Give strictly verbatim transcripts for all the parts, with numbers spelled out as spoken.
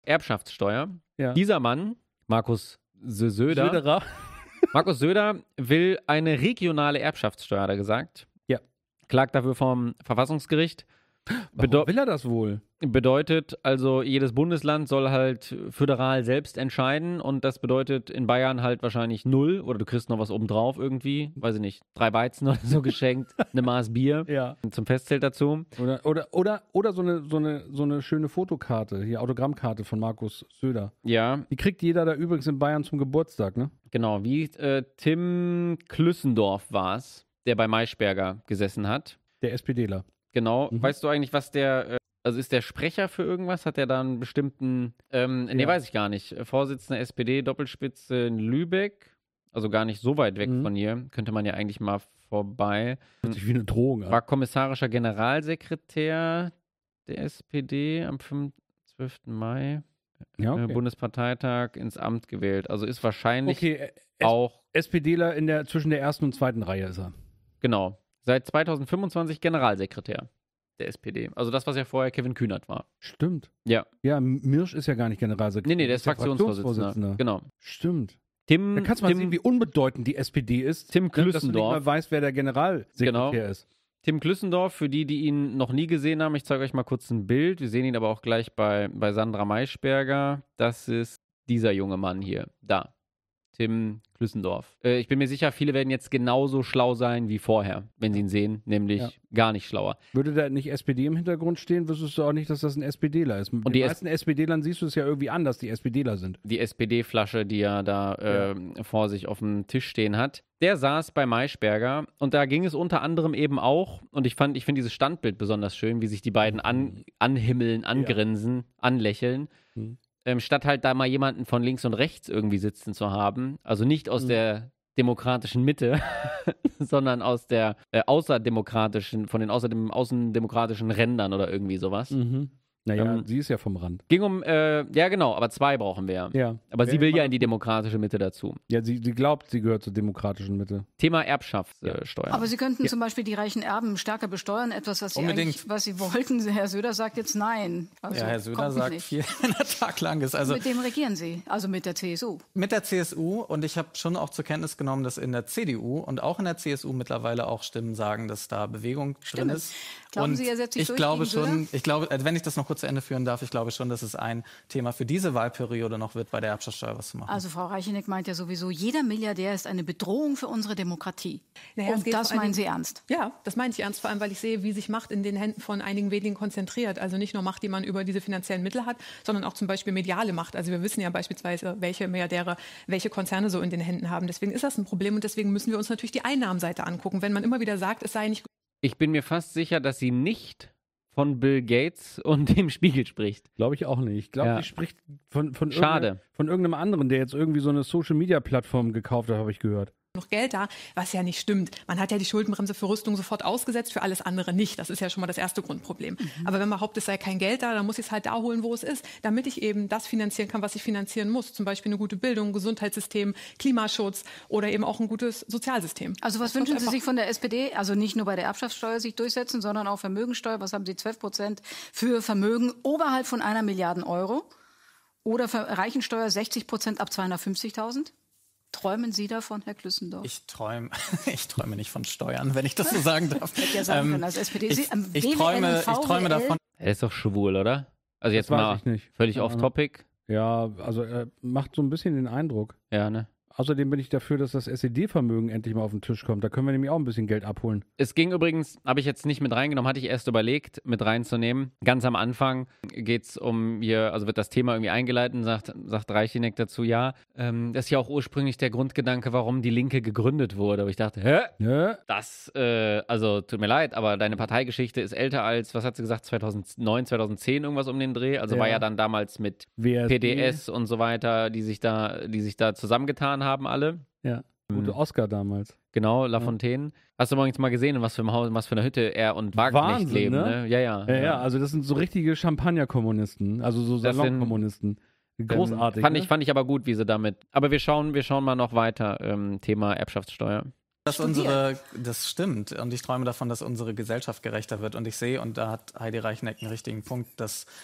Erbschaftssteuer. Ja. Dieser Mann, Markus Sö- Söder, Söderer. Markus Söder will eine regionale Erbschaftssteuer, hat er gesagt. Ja. Klagt dafür vom Verfassungsgericht. Warum Bedeu- will er das wohl? Bedeutet also, jedes Bundesland soll halt föderal selbst entscheiden und das bedeutet in Bayern halt wahrscheinlich null oder du kriegst noch was obendrauf irgendwie, weiß ich nicht, drei Weizen oder so geschenkt, eine Maß Bier Ja. zum Festzelt dazu. Oder, oder, oder, oder so, eine, so, eine, so eine schöne Fotokarte, hier Autogrammkarte von Markus Söder. Ja, Die kriegt jeder da übrigens in Bayern zum Geburtstag, ne? genau, wie äh, Tim Klüssendorf war es, der bei Maischberger gesessen hat. Der SPDler. Genau, Mhm. weißt du eigentlich, was der, äh, also ist der Sprecher für irgendwas? Hat der da einen bestimmten, ähm, nee, Ja. weiß ich gar nicht. Vorsitzender S P D, Doppelspitze in Lübeck, also gar nicht so weit weg Mhm. von hier, könnte man ja eigentlich mal vorbei. Hört sich wie eine Drohung an. War kommissarischer Generalsekretär der S P D am zwölften Mai, Ja, äh, okay. Bundesparteitag ins Amt gewählt. Also ist wahrscheinlich Okay, äh, S- auch, SPDler in der, zwischen der ersten und zweiten Reihe ist er. genau, seit zweitausendfünfundzwanzig Generalsekretär der S P D. Also das, was ja vorher Kevin Kühnert war. Stimmt. Ja. Ja, Mirsch ist ja gar nicht Generalsekretär. Nee, nee, der ist ja Fraktionsvorsitzender. Genau. Stimmt. Tim, Da kannst du mal sehen, Tim, wie unbedeutend die S P D ist. Tim ne, dass du nicht Klüssendorf. mal weißt, wer der Generalsekretär Genau. ist. Tim Klüssendorf, für die, die ihn noch nie gesehen haben, ich zeige euch mal kurz ein Bild. Wir sehen ihn aber auch gleich bei, bei Sandra Maischberger. Das ist dieser junge Mann hier. Da. Tim Klüssendorf. Äh, ich bin mir sicher, viele werden jetzt genauso schlau sein wie vorher, wenn sie ihn sehen, nämlich Ja. gar nicht schlauer. Würde da nicht S P D im Hintergrund stehen, wüsstest du auch nicht, dass das ein SPDler ist. Und die die S- meisten SPDlern siehst du es ja irgendwie an, dass die SPDler sind. Die S P D-Flasche, die er da äh, vor sich auf dem Tisch stehen hat. Der saß bei Maischberger und da ging es unter anderem eben auch, und ich fand, ich finde dieses Standbild besonders schön, wie sich die beiden an, anhimmeln, angrinsen, anlächeln. Mhm. Ähm, statt halt da mal jemanden von links und rechts irgendwie sitzen zu haben, also nicht aus Mhm. der demokratischen Mitte, sondern aus der äh, außerdemokratischen, von den außerdem, außendemokratischen Rändern oder irgendwie sowas. Mhm. Naja, Ähm, sie ist ja vom Rand. Ging um, äh, ja genau, aber zwei brauchen wir ja. Ja. Aber sie Wer will immer- ja in die demokratische Mitte dazu. Ja, sie, sie glaubt, sie gehört zur demokratischen Mitte. Thema Erbschaftssteuer. Aber Sie könnten zum Beispiel die reichen Erben stärker besteuern, etwas, was Sie Unbedingt. eigentlich, was Sie wollten. Herr Söder sagt jetzt nein. Also Ja, Herr Söder kommt sagt nicht. viel, wenn der Tag lang ist. Also Mit dem regieren Sie, also mit der C S U. mit der C S U, und ich habe schon auch zur Kenntnis genommen, dass in der C D U und auch in der C S U mittlerweile auch Stimmen sagen, dass da Bewegung drin ist. Glauben und Sie, er setzt sich ich durch glaube gegen schon, Söder? ich glaube, äh, wenn ich das noch kurz zu Ende führen darf, ich glaube schon, dass es ein Thema für diese Wahlperiode noch wird, bei der Erbschaftssteuer was zu machen. Also Frau Reicheneck meint ja sowieso, jeder Milliardär ist eine Bedrohung für unsere Demokratie. Naja, es Und geht das vor allen meinen Dingen- Sie ernst? Ja, das meine ich ernst, vor allem, weil ich sehe, wie sich Macht in den Händen von einigen wenigen konzentriert. Also nicht nur Macht, die man über diese finanziellen Mittel hat, sondern auch zum Beispiel mediale Macht. Also wir wissen ja beispielsweise, welche Milliardäre welche Konzerne so in den Händen haben. Deswegen ist das ein Problem und deswegen müssen wir uns natürlich die Einnahmenseite angucken. Wenn man immer wieder sagt, es sei nicht Ich bin mir fast sicher, dass sie nicht von Bill Gates und dem Spiegel spricht. Glaube ich auch nicht. Ich glaube, Ja. sie spricht von, von, Schade. irgendeinem- von irgendeinem anderen, der jetzt irgendwie so eine Social-Media-Plattform gekauft hat, habe ich gehört. genug Geld da, was ja nicht stimmt. Man hat ja die Schuldenbremse für Rüstung sofort ausgesetzt, für alles andere nicht. Das ist ja schon mal das erste Grundproblem. Mhm. Aber wenn man behauptet, es sei kein Geld da, dann muss ich es halt da holen, wo es ist, damit ich eben das finanzieren kann, was ich finanzieren muss. Zum Beispiel eine gute Bildung, ein Gesundheitssystem, Klimaschutz oder eben auch ein gutes Sozialsystem. Also was Das wünschen kommt Sie einfach- sich von der S P D? Also nicht nur bei der Erbschaftssteuer sich durchsetzen, sondern auch Vermögensteuer. Was haben Sie? zwölf Prozent für Vermögen oberhalb von einer Milliarde Euro? Oder für Reichensteuer sechzig Prozent ab zweihundertfünfzigtausend? Träumen Sie davon, Herr Klüssendorf? Ich träume ich träume nicht von Steuern, wenn ich das so sagen darf. Hätte ja sagen Ähm, können als S P D. Sie, ich, ähm, ich, W W N, träume, ich V W L? träume davon. Er ist doch schwul, oder? Also jetzt Das weiß mal ich nicht. völlig Keine off-topic. Ja, also er macht so ein bisschen den Eindruck. Ja, ne? Außerdem bin ich dafür, dass das S E D-Vermögen endlich mal auf den Tisch kommt. Da können wir nämlich auch ein bisschen Geld abholen. Es ging übrigens, habe ich jetzt nicht mit reingenommen, hatte ich erst überlegt, mit reinzunehmen. Ganz am Anfang geht es um hier, also wird das Thema irgendwie eingeleitet, sagt, sagt Reicheneck dazu, ja, ähm, das ist ja auch ursprünglich der Grundgedanke, warum die Linke gegründet wurde. Aber ich dachte, hä? Ja, Das, äh, also tut mir leid, aber deine Parteigeschichte ist älter als, was hat sie gesagt, zweitausendneun, zweitaudzehn irgendwas um den Dreh. Also Ja. war ja dann damals mit W S D. P D S und so weiter, die sich da, die sich da zusammengetan haben alle. Ja, gute Oscar damals. Genau, Lafontaine. Hast du übrigens mal gesehen, in was für einem Haus, in was für einer Hütte er und Wagenknecht Wahnsinn, leben, ne? ne? Ja, ja. Ja, ja, also das sind so richtige Champagner-Kommunisten. Also so Das sind- Salon-Kommunisten. Großartig. Ähm, fand, ne? ich, fand ich aber gut, wie sie damit. Aber wir schauen, wir schauen mal noch weiter. Ähm, Thema Erbschaftssteuer. Dass unsere, das stimmt. Und ich träume davon, dass unsere Gesellschaft gerechter wird. Und ich sehe, und da hat Heidi Reicheneck einen richtigen Punkt, dass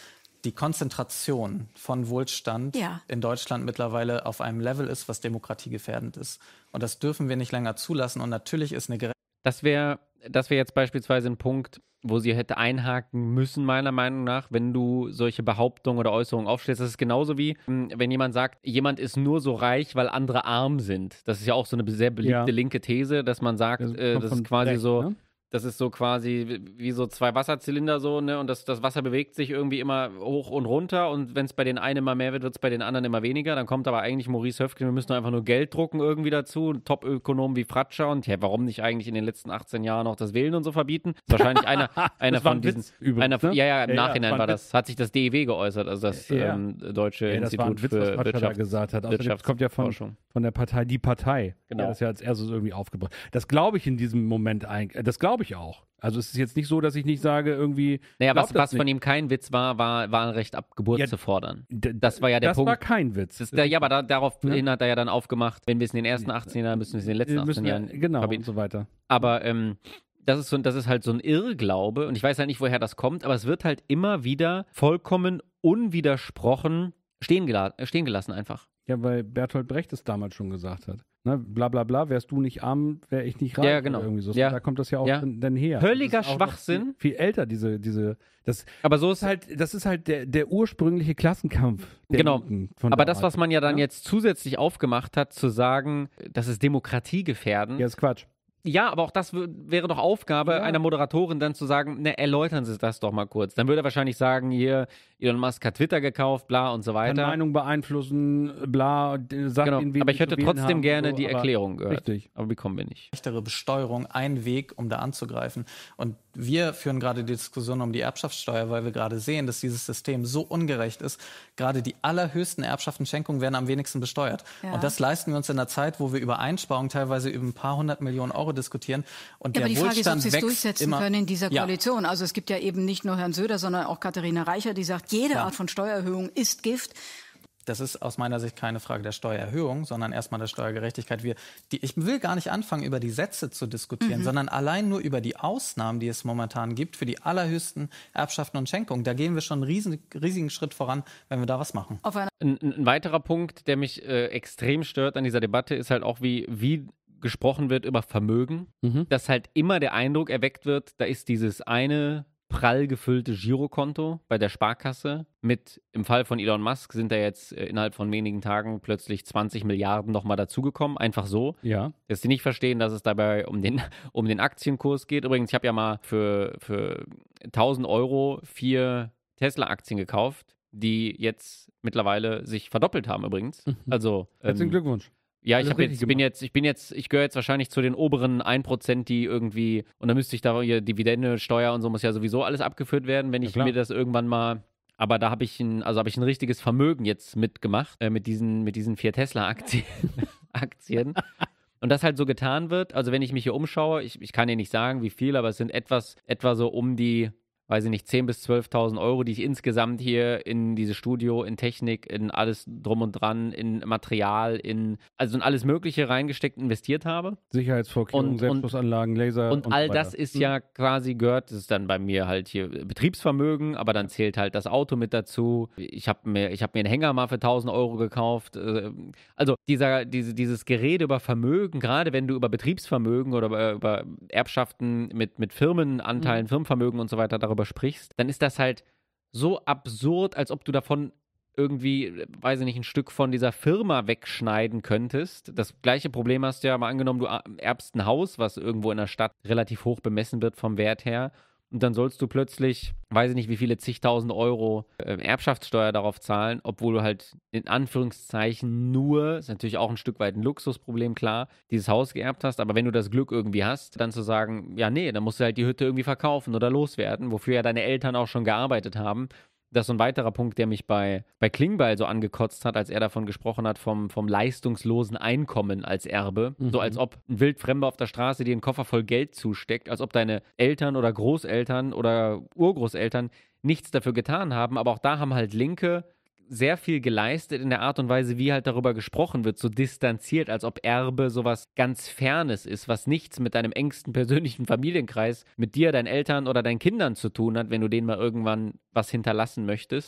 die Konzentration von Wohlstand Ja. in Deutschland mittlerweile auf einem Level ist, was demokratiegefährdend ist. Und das dürfen wir nicht länger zulassen. Und natürlich ist eine Gerechtigkeit. Das wäre das wär jetzt beispielsweise ein Punkt, wo sie hätte einhaken müssen, meiner Meinung nach, wenn du solche Behauptungen oder Äußerungen aufstellst. Das ist genauso wie, mh, wenn jemand sagt, jemand ist nur so reich, weil andere arm sind. Das ist ja auch so eine sehr beliebte Ja. linke These, dass man sagt, Das äh, kommt das von ist quasi Dreck, so... ne? Das ist so quasi wie- wie so zwei Wasserzylinder so, ne? Und das, das Wasser bewegt sich irgendwie immer hoch und runter und wenn es bei den einen immer mehr wird, wird es bei den anderen immer weniger. Dann kommt aber eigentlich Maurice Höfgen, wir müssen einfach nur Geld drucken irgendwie dazu. Top-Ökonomen wie Fratscher und ja, warum nicht eigentlich in den letzten achtzehn Jahren auch das Wählen und so verbieten? Ist wahrscheinlich einer, einer Das war von ein diesen. Witz übrigens, einer, ne? Ja, ja, im Ja, ja, Nachhinein war ein war das, hat sich das D E W geäußert, also das Ja. ähm, Deutsche Ja, das war ein Institut Witz, was für Fratscher da Wirtschaft. gesagt hat. Außerdem, das kommt ja von, Wirtschaftsforschung. von der Partei Die Partei. Genau. Ja, das ist ja als erstes irgendwie aufgebracht. Das glaube ich in diesem Moment eigentlich. Das glaube ich auch. Also es ist jetzt nicht so, dass ich nicht sage, irgendwie. Naja, glaub was, das was von nicht. ihm kein Witz war, war, war ein Recht ab Geburt Ja, zu fordern. D- Das war ja der das Punkt. war kein Witz. Das ist der, ja, aber da, darauf Ja. hin hat er ja dann aufgemacht, wenn wir es in den ersten achtzehn Jahren, müssen wir es in den letzten Wir achtzehn müssen ja, Jahren genau, verbieten. und so weiter. Aber ähm, das, ist so, das ist halt so ein Irrglaube und ich weiß halt nicht, woher das kommt, aber es wird halt immer wieder vollkommen unwidersprochen stehen, gela äh, stehen gelassen einfach. Ja, weil Bertolt Brecht es damals schon gesagt hat. Ne? Bla bla bla, wärst du nicht arm, wäre ich nicht reich. Ja, genau. Oder irgendwie so. Ja. Da kommt das ja auch Ja. dann, dann her. Völliger Das ist auch noch Schwachsinn. Viel, viel älter, diese, diese, das Aber so ist ist halt, das ist halt der, der ursprüngliche Klassenkampf. Der Genau. Linken von aber das, damals. was man ja dann Ja. jetzt zusätzlich aufgemacht hat, zu sagen, das ist demokratiegefährdend. Ja, ist Quatsch. Ja, aber auch das w- wäre doch Aufgabe Ja. einer Moderatorin, dann zu sagen, ne, erläutern Sie das doch mal kurz. Dann würde er wahrscheinlich sagen, hier, Elon Musk hat Twitter gekauft, bla und so Kann weiter. Meinung beeinflussen, bla, d- sagt Genau. ihnen, wen Aber ich sie hätte zu wählen trotzdem haben, gerne so, die aber- Erklärung gehört. Richtig. Aber bekommen wir nicht. Gerechtere Besteuerung ein Weg, um da anzugreifen. Und wir führen gerade die Diskussion um die Erbschaftssteuer, weil wir gerade sehen, dass dieses System so ungerecht ist. Gerade die allerhöchsten Erbschaftenschenkungen werden am wenigsten besteuert. Ja. Und das leisten wir uns in einer Zeit, wo wir über Einsparungen teilweise über ein paar hundert Millionen Euro diskutieren. Und Ja, der aber die Frage ist, ob Wohlstand sie es wächst durchsetzen immer. können in dieser Ja. Koalition. Also es gibt ja eben nicht nur Herrn Söder, sondern auch Katharina Reicher, die sagt, jede Ja. Art von Steuererhöhung ist Gift. Das ist aus meiner Sicht keine Frage der Steuererhöhung, sondern erstmal der Steuergerechtigkeit. Wir, die, ich will gar nicht anfangen, über die Sätze zu diskutieren, sondern allein nur über die Ausnahmen, die es momentan gibt für die allerhöchsten Erbschaften und Schenkungen. Da gehen wir schon einen riesen, riesigen Schritt voran, wenn wir da was machen. Auf einer Ein, ein weiterer Punkt, der mich äh, extrem stört an dieser Debatte, ist halt auch, wie, wie gesprochen wird über Vermögen. Mhm. Dass halt immer der Eindruck erweckt wird, da ist dieses eine prall gefüllte Girokonto bei der Sparkasse mit, im Fall von Elon Musk sind da jetzt äh, innerhalb von wenigen Tagen plötzlich zwanzig Milliarden nochmal dazugekommen, einfach so. Ja. Dass sie nicht verstehen, dass es dabei um den, um den Aktienkurs geht. Übrigens, ich habe ja mal für, für tausend Euro vier Tesla-Aktien gekauft, die jetzt mittlerweile sich verdoppelt haben übrigens. Also Herzlichen ähm, Glückwunsch. ja, ich Alles habe jetzt, richtig bin gemacht. jetzt, ich bin jetzt, ich gehöre jetzt wahrscheinlich zu den oberen ein Prozent, die irgendwie, und dann müsste ich da hier Dividende, Steuer und so muss ja sowieso alles abgeführt werden, wenn ich klar. mir das irgendwann mal, aber da habe ich ein, also habe ich ein richtiges Vermögen jetzt mitgemacht, äh, mit diesen, mit diesen vier Tesla-Aktien. Aktien. Und das halt so getan wird, also wenn ich mich hier umschaue, ich, ich kann dir nicht sagen, wie viel, aber es sind etwas, etwa so um die, weiß ich nicht, zehntausend bis zwölftausend Euro, die ich insgesamt hier in dieses Studio, in Technik, in alles drum und dran, in Material, in, also in alles Mögliche reingesteckt, investiert habe. Sicherheitsvorkehrungen, Und- Selbstschussanlagen, Laser Und und all so das weiter. ist ja quasi gehört, das ist dann bei mir halt hier Betriebsvermögen, aber dann zählt halt das Auto mit dazu. Ich habe mir, ich hab mir einen Hänger mal für tausend Euro gekauft. äh, Also dieser, diese, dieses Gerede über Vermögen, gerade wenn du über Betriebsvermögen oder über, über Erbschaften mit, mit Firmenanteilen, Firmenvermögen und so weiter darüber sprichst, dann ist das halt so absurd, als ob du davon irgendwie, weiß ich nicht, ein Stück von dieser Firma wegschneiden könntest. Das gleiche Problem hast du ja mal angenommen, du erbst ein Haus, was irgendwo in der Stadt relativ hoch bemessen wird vom Wert her. Und dann sollst du plötzlich, weiß ich nicht, wie viele zigtausend Euro äh, Erbschaftssteuer darauf zahlen, obwohl du halt in Anführungszeichen nur, ist natürlich auch ein Stück weit ein Luxusproblem, klar, dieses Haus geerbt hast. Aber wenn du das Glück irgendwie hast, dann zu sagen, ja nee, dann musst du halt die Hütte irgendwie verkaufen oder loswerden, wofür ja deine Eltern auch schon gearbeitet haben. Das ist so ein weiterer Punkt, der mich bei, bei Klingbeil so angekotzt hat, als er davon gesprochen hat, vom, vom leistungslosen Einkommen als Erbe. Mhm. So als ob ein Wildfremder auf der Straße dir einen Koffer voll Geld zusteckt, als ob deine Eltern oder Großeltern oder Urgroßeltern nichts dafür getan haben. Aber auch da haben halt Linke sehr viel geleistet in der Art und Weise, wie halt darüber gesprochen wird, so distanziert, als ob Erbe sowas ganz Fernes ist, was nichts mit deinem engsten persönlichen Familienkreis, mit dir, deinen Eltern oder deinen Kindern zu tun hat, wenn du denen mal irgendwann was hinterlassen möchtest.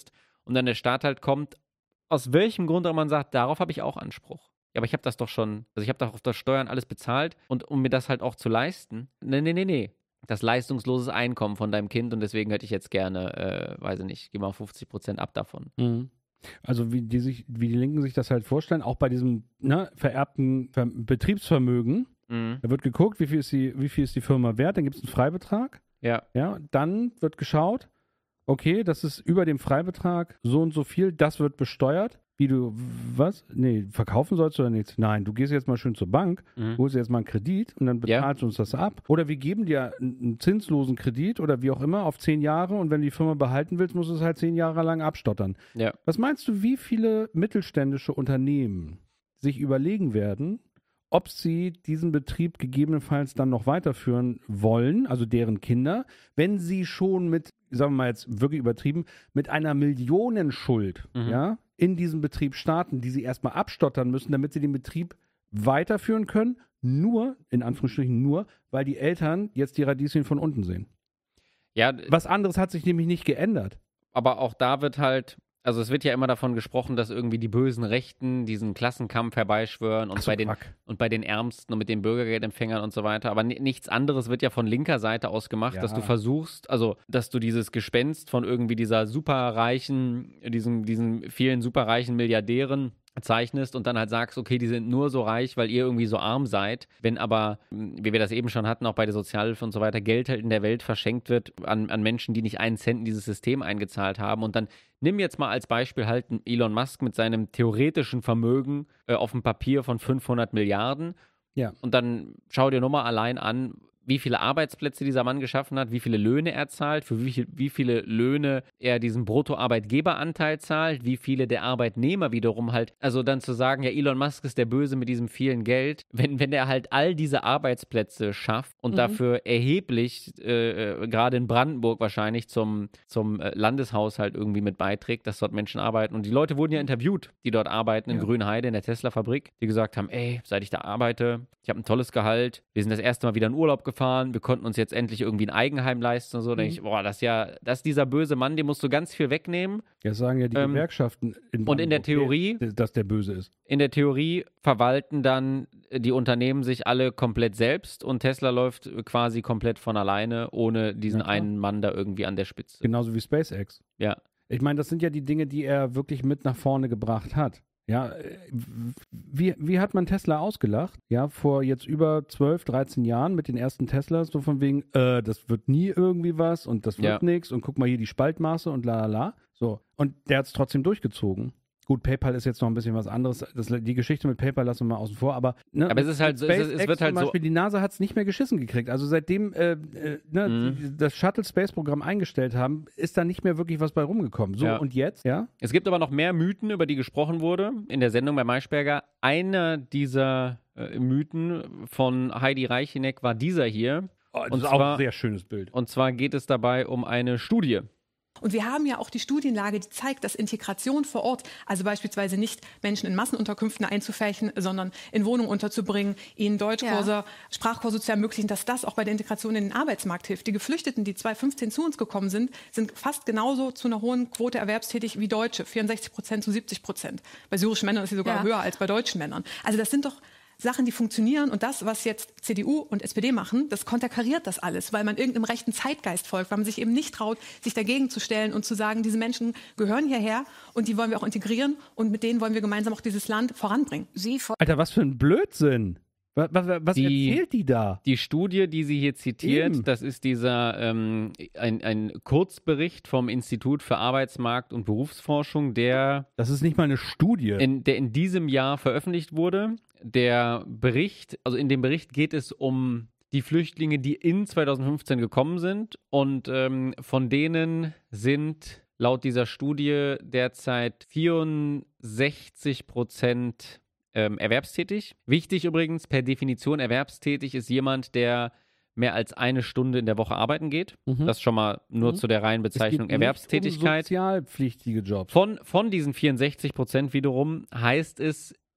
und dann der Staat halt kommt, aus welchem Grund auch man sagt, darauf habe ich auch Anspruch. Ja, aber ich habe das doch schon, also ich habe doch auf das Steuern alles bezahlt und um mir das halt auch zu leisten. Nee, nee, nee, nee. Das leistungsloses Einkommen von deinem Kind und deswegen hätte ich jetzt gerne, äh, weiß ich nicht, geh mal fünfzig Prozent ab davon. Mhm. Also wie die, sich, wie die Linken sich das halt vorstellen, auch bei diesem ne, vererbten Ver- Betriebsvermögen, Mhm. da wird geguckt, wie viel ist die, wie viel ist die Firma wert, dann gibt es einen Freibetrag. Ja. Ja, dann wird geschaut, okay, das ist über dem Freibetrag so und so viel, das wird besteuert. Wie du, was? Nee, verkaufen sollst du oder nichts? Nein, du gehst jetzt mal schön zur Bank, Mhm. holst jetzt mal einen Kredit und dann Ja. bezahlst du uns das ab. Oder wir geben dir einen einen zinslosen Kredit oder wie auch immer auf zehn Jahre und wenn du die Firma behalten willst, musst du es halt zehn Jahre lang abstottern. Ja. Was meinst du, wie viele mittelständische Unternehmen sich überlegen werden, ob sie diesen Betrieb gegebenenfalls dann noch weiterführen wollen, also deren Kinder, wenn sie schon mit, sagen wir mal jetzt wirklich übertrieben, mit einer Millionenschuld Mhm. ja, in diesem Betrieb starten, die sie erstmal abstottern müssen, damit sie den Betrieb weiterführen können, nur, in Anführungsstrichen nur, weil die Eltern jetzt die Radieschen von unten sehen. Ja, Was anderes hat sich nämlich nicht geändert. aber auch da wird halt, also es wird ja immer davon gesprochen, dass irgendwie die bösen Rechten diesen Klassenkampf herbeischwören und, Ach so, bei den, Quack. und bei den Ärmsten und mit den Bürgergeldempfängern und so weiter. Aber ni- nichts anderes wird ja von linker Seite aus gemacht, Ja. dass du versuchst, also dass du dieses Gespenst von irgendwie dieser superreichen, diesen, diesen vielen superreichen Milliardären zeichnest und dann halt sagst, okay, die sind nur so reich, weil ihr irgendwie so arm seid. Wenn aber, wie wir das eben schon hatten, auch bei der Sozialhilfe und so weiter, Geld halt in der Welt verschenkt wird an, an Menschen, die nicht einen Cent in dieses System eingezahlt haben. Und dann nimm jetzt mal als Beispiel halt einen Elon Musk mit seinem theoretischen Vermögen äh, auf dem Papier von fünfhundert Milliarden. Ja. Und dann schau dir nur mal allein an, wie viele Arbeitsplätze dieser Mann geschaffen hat, wie viele Löhne er zahlt, für wie, viel, wie viele Löhne er diesen Bruttoarbeitgeberanteil zahlt, wie viele der Arbeitnehmer wiederum halt, also dann zu sagen, ja, Elon Musk ist der Böse mit diesem vielen Geld, wenn, wenn er halt all diese Arbeitsplätze schafft und Mhm. dafür erheblich, äh, äh, gerade in Brandenburg wahrscheinlich, zum, zum äh, Landeshaushalt irgendwie mit beiträgt, dass dort Menschen arbeiten. Und die Leute wurden ja interviewt, die dort arbeiten in Ja. Grünheide, in der Tesla-Fabrik, die gesagt haben, ey, seit ich da arbeite, ich habe ein tolles Gehalt, wir sind das erste Mal wieder in Urlaub gefahren, wir konnten uns jetzt endlich irgendwie ein Eigenheim leisten und so. Da denke ich, boah, das ist ja, das ist dieser böse Mann, dem musst du ganz viel wegnehmen. Das sagen ja die Ähm, Gewerkschaften in und in der Brandenburg, Theorie- der- dass der böse ist. In der Theorie verwalten dann die Unternehmen sich alle komplett selbst und Tesla läuft quasi komplett von alleine, ohne diesen Ja, klar. einen Mann da irgendwie an der Spitze. Genauso wie SpaceX. Ja. Ich meine, das sind ja die Dinge, die er wirklich mit nach vorne gebracht hat. Ja, äh, wie, wie hat man Tesla ausgelacht? Ja, vor jetzt über zwölf, dreizehn Jahren mit den ersten Teslas, so von wegen, äh, das wird nie irgendwie was und das wird Ja. nichts und guck mal hier die Spaltmaße und la la la. So. Und der hat es trotzdem durchgezogen. Gut, PayPal ist jetzt noch ein bisschen was anderes. Das, die Geschichte mit PayPal lassen wir mal außen vor, aber, ne, Aber es ist halt so- es ist- es SpaceX wird halt zum so- Beispiel, die NASA hat es nicht mehr geschissen gekriegt. Also seitdem äh, äh, ne, Mhm. die, das Shuttle-Space-Programm eingestellt haben, ist da nicht mehr wirklich was bei rumgekommen. So, Ja. und jetzt, ja? Es gibt aber noch mehr Mythen, über die gesprochen wurde in der Sendung bei Maischberger. Einer dieser äh, Mythen von Heidi Reicheneck war dieser hier. Oh, das Und ist auch zwar- ein sehr schönes Bild. Und zwar geht es dabei um eine Studie. Und wir haben ja auch die Studienlage, die zeigt, dass Integration vor Ort, also beispielsweise nicht Menschen in Massenunterkünften einzufärchen, sondern in Wohnungen unterzubringen, ihnen Deutschkurse, Ja. Sprachkurse zu ermöglichen, dass das auch bei der Integration in den Arbeitsmarkt hilft. Die Geflüchteten, die zwanzig fünfzehn zu uns gekommen sind, sind fast genauso zu einer hohen Quote erwerbstätig wie Deutsche, vierundsechzig Prozent zu siebzig Prozent. Bei syrischen Männern ist sie sogar Ja. höher als bei deutschen Männern. Also das sind doch Sachen, die funktionieren, und das, was jetzt C D U und S P D machen, das konterkariert das alles, weil man irgendeinem rechten Zeitgeist folgt, weil man sich eben nicht traut, sich dagegen zu stellen und zu sagen, diese Menschen gehören hierher und die wollen wir auch integrieren und mit denen wollen wir gemeinsam auch dieses Land voranbringen. Sie fol- Alter, was für ein Blödsinn. Was, was, was Die- erzählt die da? Die Studie, die sie hier zitiert, Eben. das ist dieser ähm, ein, ein Kurzbericht vom Institut für Arbeitsmarkt und Berufsforschung, der Das ist nicht mal eine Studie. in, der in diesem Jahr veröffentlicht wurde. Der Bericht, also in dem Bericht geht es um die Flüchtlinge, die in zwanzig fünfzehn gekommen sind, und ähm, von denen sind laut dieser Studie derzeit vierundsechzig Prozent ähm, erwerbstätig. Wichtig übrigens, per Definition erwerbstätig ist jemand, der mehr als eine Stunde in der Woche arbeiten geht. Mhm. Das schon mal nur Mhm. zu der reinen Es geht Bezeichnung nicht Erwerbstätigkeit. Um sozialpflichtige Jobs. Von, von diesen vierundsechzig Prozent wiederum heißt es,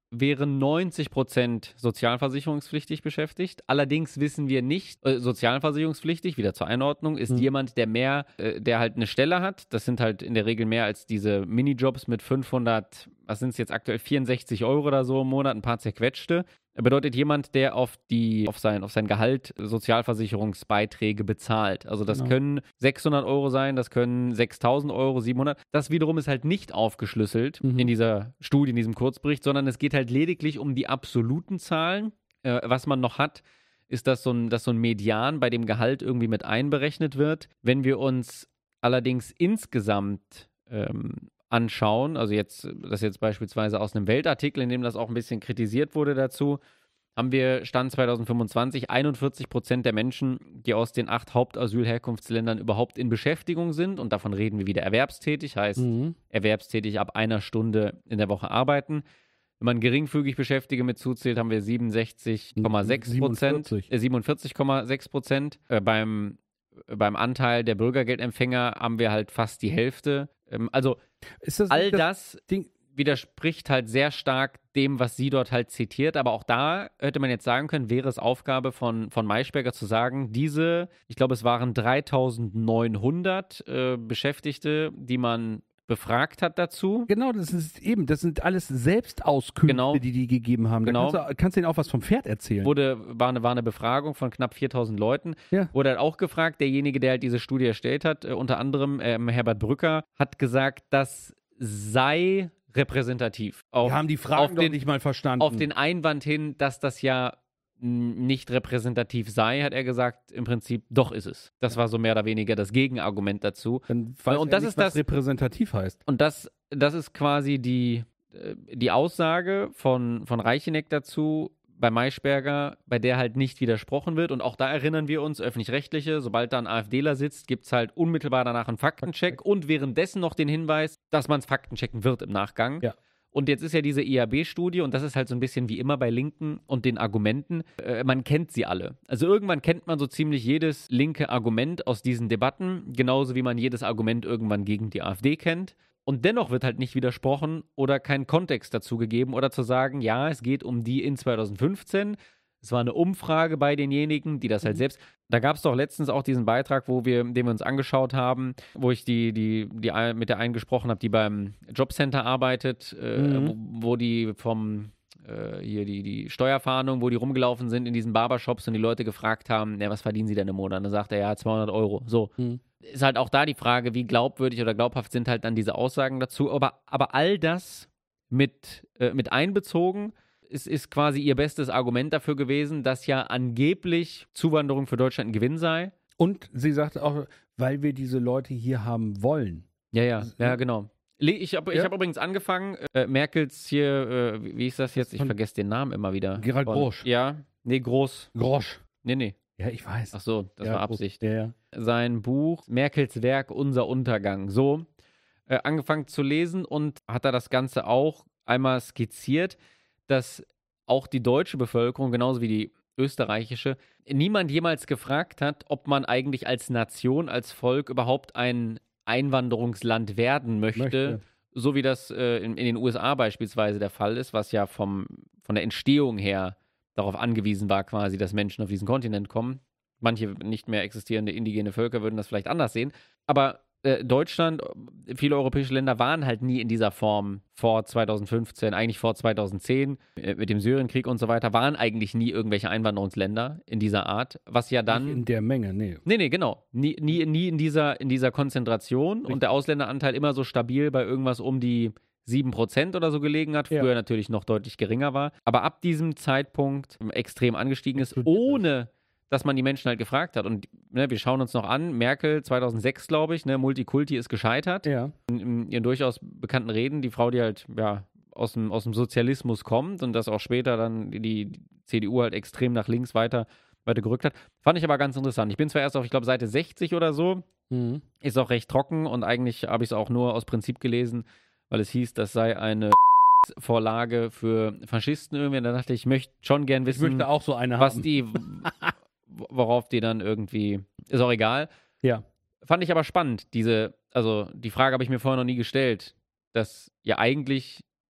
wären neunzig Prozent sozialversicherungspflichtig beschäftigt. Allerdings wissen wir nicht, äh, sozialversicherungspflichtig, wieder zur Einordnung, ist Mhm. jemand, der mehr, äh, der halt eine Stelle hat. Das sind halt in der Regel mehr als diese Minijobs mit fünfhundert, was sind es jetzt aktuell, vierundsechzig Euro oder so im Monat, ein paar zerquetschte. Bedeutet jemand, der auf die, auf sein, auf sein Gehalt Sozialversicherungsbeiträge bezahlt. Also das Genau. können sechshundert Euro sein, das können sechstausend Euro, siebenhundert. Das wiederum ist halt nicht aufgeschlüsselt Mhm. in dieser Studie, in diesem Kurzbericht, sondern es geht halt lediglich um die absoluten Zahlen. Äh, was man noch hat, ist, dass so, ein, dass so ein Median bei dem Gehalt irgendwie mit einberechnet wird. Wenn wir uns allerdings insgesamt ähm, anschauen, also jetzt, das jetzt beispielsweise aus einem Weltartikel, in dem das auch ein bisschen kritisiert wurde dazu, haben wir Stand zwanzig fünfundzwanzig einundvierzig Prozent der Menschen, die aus den acht Hauptasylherkunftsländern überhaupt in Beschäftigung sind, und davon reden wir wieder erwerbstätig, heißt Mhm. erwerbstätig ab einer Stunde in der Woche arbeiten. Wenn man geringfügig Beschäftigte mit zuzählt, haben wir siebenundsechzig Komma sechs Prozent, siebenundvierzig. äh, siebenundvierzig Komma sechs Prozent. Äh, beim, äh, beim Anteil der Bürgergeldempfänger haben wir halt fast die Hälfte. Ähm, also Ist das all nicht das Ding? widerspricht halt sehr stark dem, was sie dort halt zitiert. Aber auch da hätte man jetzt sagen können, wäre es Aufgabe von, von Maischberger zu sagen, diese, ich glaube, es waren dreitausendneunhundert äh, Beschäftigte, die man befragt hat dazu. Genau, das ist eben, das sind alles Selbstauskünfte, Genau. die die gegeben haben. Da Genau. kannst du kannst denen auch was vom Pferd erzählen. Wurde, war, eine, war eine Befragung von knapp viertausend Leuten. Ja. Wurde halt auch gefragt, derjenige, der halt diese Studie erstellt hat, äh, unter anderem ähm, Herbert Brücker, hat gesagt, das sei repräsentativ. Auf, Die haben die Fragen auf doch den, nicht mal verstanden. auf den Einwand hin, dass das ja mh, nicht repräsentativ sei, hat er gesagt, im Prinzip, doch ist es. Das war so mehr oder weniger das Gegenargument dazu. Dann weiß Und er das nicht, ist was das- repräsentativ heißt. Und das, das ist quasi die, äh, die Aussage von, von Reicheneck dazu bei Maischberger, bei der halt nicht widersprochen wird. Und auch da erinnern wir uns, öffentlich-rechtliche, sobald da ein AfDler sitzt, gibt es halt unmittelbar danach einen Faktencheck und währenddessen noch den Hinweis, dass man es faktenchecken wird im Nachgang. Ja. Und jetzt ist ja diese I A B-Studie, und das ist halt so ein bisschen wie immer bei Linken und den Argumenten, äh, man kennt sie alle. Also irgendwann kennt man so ziemlich jedes linke Argument aus diesen Debatten, genauso wie man jedes Argument irgendwann gegen die AfD kennt. Und dennoch wird halt nicht widersprochen oder kein Kontext dazu gegeben oder zu sagen, ja, es geht um die in zwanzig fünfzehn. Es war eine Umfrage bei denjenigen, die das halt selbst. Da gab es doch letztens auch diesen Beitrag, wo wir, den wir uns angeschaut haben, wo ich die, die, die ein- mit der einen gesprochen habe, die beim Jobcenter arbeitet, äh, Mhm. wo, wo die vom äh, hier die, die Steuerfahndung, wo die rumgelaufen sind in diesen Barbershops und die Leute gefragt haben, ja, was verdienen sie denn im Monat? Und dann sagt er, ja, zweihundert Euro. So. Mhm. Ist halt auch da die Frage, wie glaubwürdig oder glaubhaft sind halt dann diese Aussagen dazu. Aber, aber all das mit, äh, mit einbezogen ist, ist quasi ihr bestes Argument dafür gewesen, dass ja angeblich Zuwanderung für Deutschland ein Gewinn sei. Und sie sagte auch, weil wir diese Leute hier haben wollen. Ja, ja, ja, genau. Le- Ich habe ich Ja. hab übrigens angefangen, äh, Merkels hier, äh, wie wie ist das jetzt? Ich Von- vergesse den Namen immer wieder. Gerald Von- Grosch. Ja, nee, Groß. Grosch. Nee, nee. Ja, ich weiß. Ach so, das ja, war Absicht. Ja, ja. Sein Buch Merkels Werk Unser Untergang. So, äh, angefangen zu lesen und hat er das Ganze auch einmal skizziert, dass auch die deutsche Bevölkerung, genauso wie die österreichische, niemand jemals gefragt hat, ob man eigentlich als Nation, als Volk überhaupt ein Einwanderungsland werden möchte, Möchte. so wie das äh, in, in den U S A beispielsweise der Fall ist, was ja vom, von der Entstehung her darauf angewiesen war, quasi, dass Menschen auf diesen Kontinent kommen. Manche nicht mehr existierende indigene Völker würden das vielleicht anders sehen. Aber äh, Deutschland, viele europäische Länder waren halt nie in dieser Form vor zwanzig fünfzehn, eigentlich vor zwanzig zehn, äh, mit dem Syrienkrieg und so weiter, waren eigentlich nie irgendwelche Einwanderungsländer in dieser Art, was ja dann... Nicht in der Menge, nee. Nee, nee, genau. Nie, nie, nie in, dieser, in dieser Konzentration und der Ausländeranteil immer so stabil bei irgendwas um die sieben Prozent oder so gelegen hat, Ja. früher natürlich noch deutlich geringer war, aber ab diesem Zeitpunkt extrem angestiegen ist, Explodiert ist. ohne dass man die Menschen halt gefragt hat. Und ne, wir schauen uns noch an, Merkel zweitausendsechs, glaube ich, ne, Multikulti ist gescheitert. Ja. In, in ihren durchaus bekannten Reden, die Frau, die halt ja, aus, dem, aus dem Sozialismus kommt und das auch später dann die, die C D U halt extrem nach links weiter, weiter gerückt hat. Fand ich aber ganz interessant. Ich bin zwar erst auf, ich glaube, Seite sechzig oder so, Mhm. ist auch recht trocken und eigentlich habe ich es auch nur aus Prinzip gelesen, weil es hieß, das sei eine Vorlage für Faschisten irgendwie. Und da dachte ich, ich möchte schon gern Ich wissen, möchte auch so eine was haben. die, worauf die dann irgendwie, ist auch egal. Ja. Fand ich aber spannend, diese, also die Frage habe ich mir vorher noch nie gestellt, dass ja eigentlich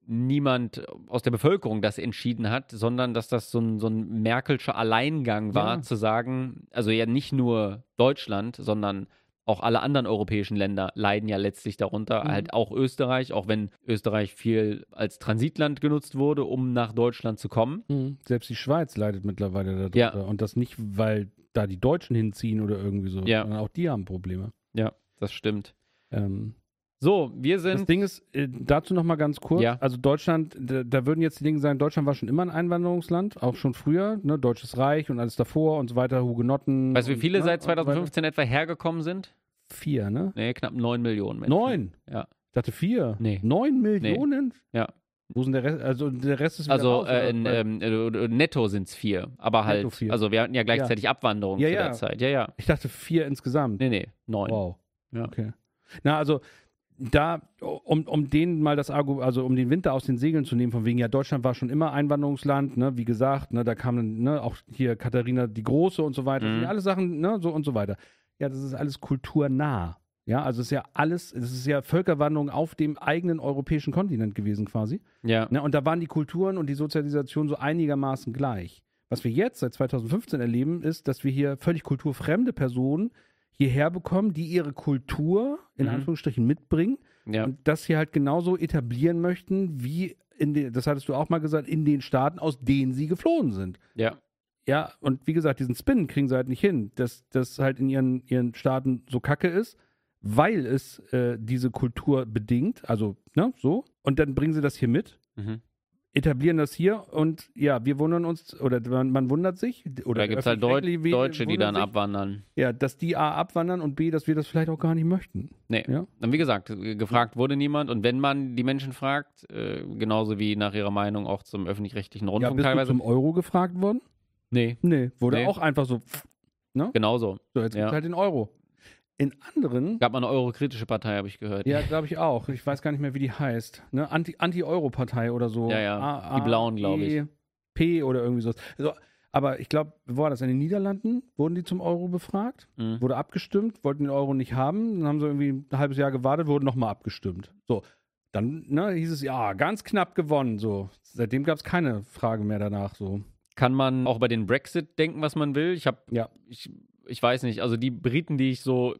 niemand aus der Bevölkerung das entschieden hat, sondern dass das so ein, so ein Merkelscher Alleingang war, Ja. zu sagen, also ja nicht nur Deutschland, sondern auch alle anderen europäischen Länder leiden ja letztlich darunter, Mhm. halt auch Österreich, auch wenn Österreich viel als Transitland genutzt wurde, um nach Deutschland zu kommen. Mhm. Selbst die Schweiz leidet mittlerweile darunter. Ja. Und das nicht, weil da die Deutschen hinziehen oder irgendwie so, Ja. sondern auch die haben Probleme. Ja, das stimmt. Ähm, So, wir das sind, Ding ist, äh, dazu noch mal ganz kurz, Ja. also Deutschland, da, da würden jetzt die Dinge sein, Deutschland war schon immer ein Einwanderungsland, auch schon früher, ne, Deutsches Reich und alles davor und so weiter, Hugenotten. weißt du, wie und, viele ne, seit und so weiter. zweitausendfünfzehn etwa hergekommen sind? Vier, ne? Nee, knapp neun Millionen Menschen. Neun? Ja. Ich dachte vier. Nee. Neun Millionen? Ja. Wo ist denn der Rest? Also der Rest ist wieder Also raus, oder? äh, in, Weil- ähm, äh, netto sind es vier, aber halt, Netto vier. also wir hatten ja gleichzeitig Abwanderung Ja, zu ja. der Zeit. Ja, ja. Ich dachte vier insgesamt. Nee, nee, neun. Wow. Ja. Okay. Na, also da, um, um denen mal das Argument, also um den Winter aus den Segeln zu nehmen, von wegen, ja, Deutschland war schon immer Einwanderungsland, ne, wie gesagt, ne, da kamen, ne, auch hier Katharina die Große und so weiter, das sind Mhm. ja alles Sachen, ne, so und so weiter. Ja, das ist alles kulturnah. Ja, also es ist ja alles, es ist ja Völkerwanderung auf dem eigenen europäischen Kontinent gewesen quasi. Ja. Ne, und da waren die Kulturen und die Sozialisation so einigermaßen gleich. Was wir jetzt seit zweitausendfünfzehn erleben, ist, dass wir hier völlig kulturfremde Personen hierher bekommen, die ihre Kultur in Mhm. Anführungsstrichen mitbringen Ja. und das hier halt genauso etablieren möchten, wie in den, das hattest du auch mal gesagt, in den Staaten, aus denen sie geflohen sind. Ja. Ja, und wie gesagt, diesen Spin kriegen sie halt nicht hin, dass das halt in ihren, ihren Staaten so kacke ist, weil es äh, diese Kultur bedingt, also, ne, so. Und dann bringen sie das hier mit, Mhm. etablieren das hier und ja, wir wundern uns, oder man, man wundert sich, oder Da gibt es halt Deut öffentlich-rechtliche Deutsche, die wundern dann sich, abwandern. ja, dass die A abwandern und B, dass wir das vielleicht auch gar nicht möchten. Nee. Ja. Und wie gesagt, gefragt wurde niemand. Und wenn man die Menschen fragt, äh, genauso wie nach ihrer Meinung auch zum öffentlich-rechtlichen Ja, Rundfunk bist du teilweise. zum Euro gefragt worden? Nee, Nee, wurde Nee. auch einfach so, genauso. so jetzt Ja. gibt's halt den Euro. In anderen, Gab mal eine eurokritische Partei, habe ich gehört. ja, glaube ich auch, ich weiß gar nicht mehr, wie die heißt, ne? Anti- Anti-Euro-Partei oder so. Ja, ja, A- die A- Blauen, glaub ich. E P oder irgendwie so. Also, aber ich glaube, wo war das? In den Niederlanden wurden die zum Euro befragt, Mhm. wurde abgestimmt, wollten den Euro nicht haben, dann haben sie irgendwie ein halbes Jahr gewartet, wurden nochmal abgestimmt. So, dann ne, hieß es, ja, ganz knapp gewonnen, so. Seitdem gab es keine Frage mehr danach, so. Kann man auch bei den Brexit denken, was man will? Ich habe, Ja. ich, ich weiß nicht, also die Briten, die ich so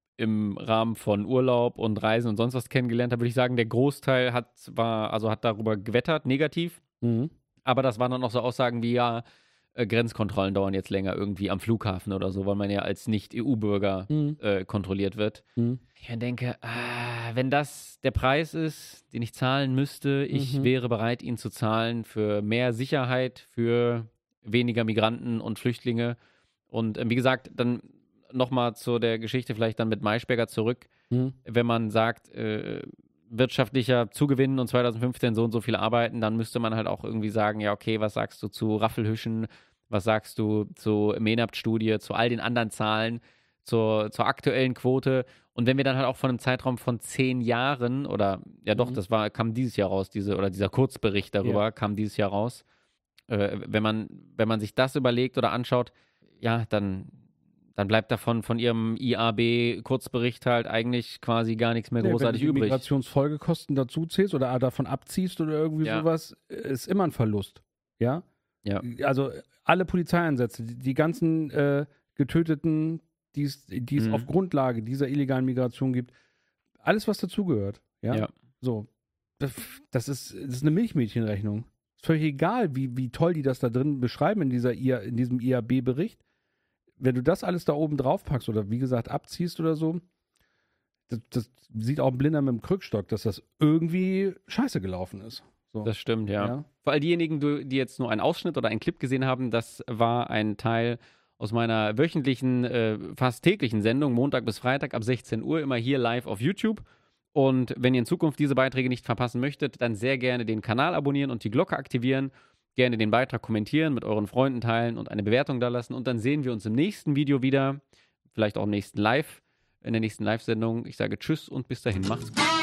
im Rahmen von Urlaub und Reisen und sonst was kennengelernt habe, würde ich sagen, der Großteil hat war, also hat darüber gewettert, negativ. Mhm. Aber das waren dann auch so Aussagen wie, ja, äh, Grenzkontrollen dauern jetzt länger irgendwie am Flughafen oder so, weil man ja als Nicht-E U-Bürger Mhm. äh, kontrolliert wird. Mhm. Ich mir denke, ah, wenn das der Preis ist, den ich zahlen müsste, ich Mhm. wäre bereit, ihn zu zahlen für mehr Sicherheit, für weniger Migranten und Flüchtlinge. Und äh, wie gesagt, dann nochmal zu der Geschichte vielleicht dann mit Maischberger zurück. Mhm. Wenn man sagt, äh, wirtschaftlicher Zugewinn und zweitausendfünfzehn so und so viel arbeiten, dann müsste man halt auch irgendwie sagen, ja okay, was sagst du zu Raffelhüschen, was sagst du zur MENAPT-Studie, zu all den anderen Zahlen, zur, zur aktuellen Quote. Und wenn wir dann halt auch von einem Zeitraum von zehn Jahren oder, ja doch, Mhm. das war, kam dieses Jahr raus, diese, oder dieser Kurzbericht darüber Ja. kam dieses Jahr raus. Äh, wenn man, wenn man sich das überlegt oder anschaut, ja, dann, dann bleibt davon von ihrem I A B-Kurzbericht halt eigentlich quasi gar nichts mehr Nee, großartig wenn du die übrig. Migrationsfolgekosten dazu zählst oder davon abziehst oder irgendwie Ja. sowas, ist immer ein Verlust. Ja? Ja. Also alle Polizeieinsätze, die, die ganzen äh, Getöteten, die es die es Mhm. auf Grundlage dieser illegalen Migration gibt, alles, was dazugehört. Ja? Ja. So. Das, das, ist, das ist eine Milchmädchenrechnung. Ist völlig egal, wie, wie toll die das da drin beschreiben in, dieser I A, in diesem I A B-Bericht. Wenn du das alles da oben drauf packst oder wie gesagt abziehst oder so, das, das sieht auch ein Blinder mit dem Krückstock, dass das irgendwie scheiße gelaufen ist. So. Das stimmt, ja. Ja. Für all diejenigen, die die jetzt nur einen Ausschnitt oder einen Clip gesehen haben, das war ein Teil aus meiner wöchentlichen, äh, fast täglichen Sendung, Montag bis Freitag ab sechzehn Uhr, immer hier live auf YouTube. Und wenn ihr in Zukunft diese Beiträge nicht verpassen möchtet, dann sehr gerne den Kanal abonnieren und die Glocke aktivieren. Gerne den Beitrag kommentieren, mit euren Freunden teilen und eine Bewertung da lassen. Und dann sehen wir uns im nächsten Video wieder. Vielleicht auch im nächsten Live, in der nächsten Live-Sendung. Ich sage Tschüss und bis dahin. Macht's gut.